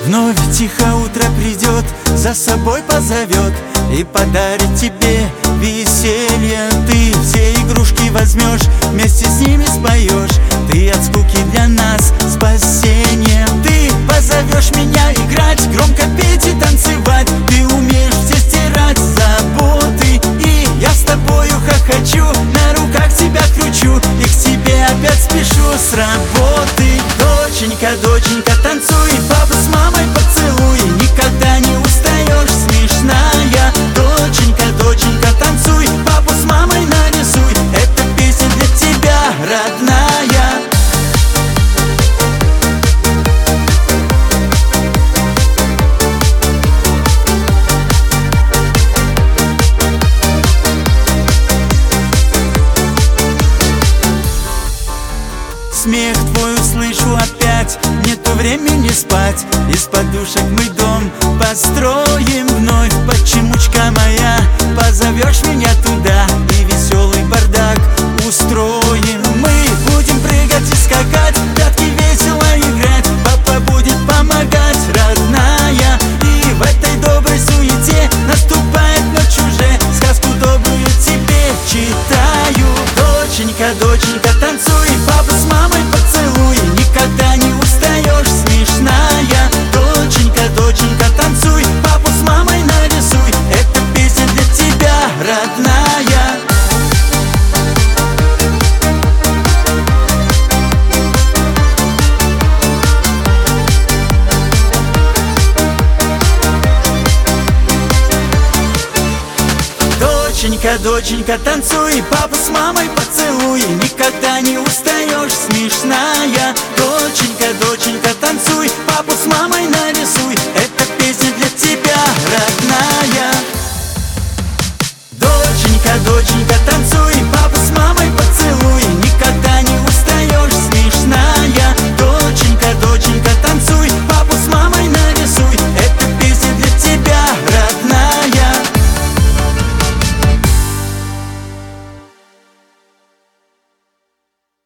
Вновь тихо утро придет, за собой позовет и подарит тебе веселье. Ты все игрушки возьмешь, вместе с ними споешь. Ты от скуки для нас спасение. Ты позовешь меня играть, громко петь и танцевать. Ты умеешь все стирать заботы, и я с тобою хохочу, на руках тебя кручу, и к тебе опять спешу с работы. Доченька, доченька, танцуй, папу с мамой поцелуй, никогда не устаешь, смешная. Доченька, доченька, танцуй, папу с мамой нарисуй, эта песня для тебя, родная. Смех твой услышу опять, нету времени спать. Из подушек мы дом построим вновь. Почемучка моя, позовешь меня туда, и веселый бардак устроим. Мы будем прыгать и скакать, пятки весело играть. Папа будет помогать, родная. И в этой доброй суете наступает ночь уже, сказку добрую тебе читаю. Доченька, доченька, танцуй, папа с мамой поцелуй, никогда не устаешь, смешная. Доченька, доченька, танцуй, папу с мамой нарисуй, эта песня для тебя, родная. Доченька, доченька, танцуй, папу с мамой поцелуй, никогда не устаешь, смешная. Доченька, доченька, танцуй, папу с мамой нарисуй,